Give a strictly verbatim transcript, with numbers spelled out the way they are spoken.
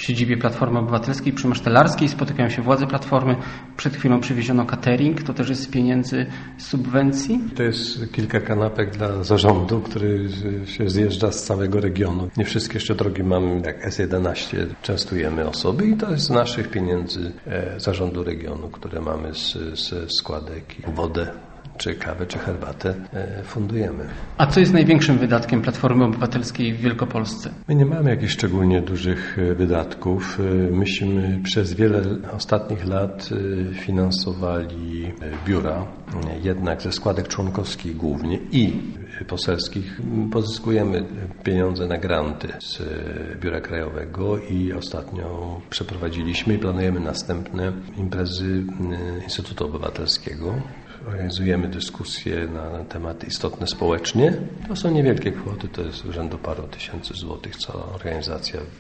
siedzibie Platformy Obywatelskiej przy Masztelarskiej. Spotykają się władze Platformy. Przed chwilą przywieziono catering. To też jest z pieniędzy z subwencji? To jest kilka kanapek dla zarządu, który się zjeżdża z całego regionu. Nie wszystkie jeszcze drogi mamy, jak S jedenaście. Częstujemy osoby i to jest z naszych pieniędzy zarządu regionu, które mamy z, z składek i wodę, czy kawę, czy herbatę fundujemy. A co jest największym wydatkiem Platformy Obywatelskiej w Wielkopolsce? My nie mamy jakichś szczególnie dużych wydatków. Myśmy przez wiele ostatnich lat finansowali biura, jednak ze składek członkowskich głównie i poselskich pozyskujemy pieniądze na granty z Biura Krajowego i ostatnio przeprowadziliśmy i planujemy następne imprezy Instytutu Obywatelskiego. Organizujemy dyskusje na tematy istotne społecznie. To są niewielkie kwoty, to jest rzędu paru tysięcy złotych co organizacja